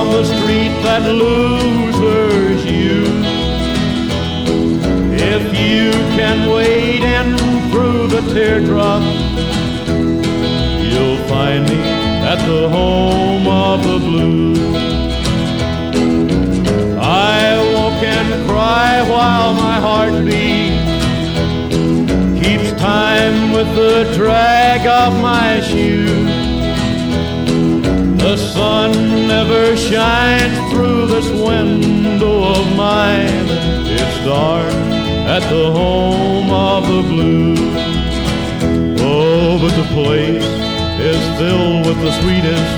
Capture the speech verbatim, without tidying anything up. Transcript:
on the street that losers use. If you can wade in through the teardrops, you'll find me at the home of the blues. I walk and cry while my heart beats, keeps time with the drag of my shoes. The sun never shines through this window of mine. It's dark at the home of the blues. Oh, but the place is filled with the sweetest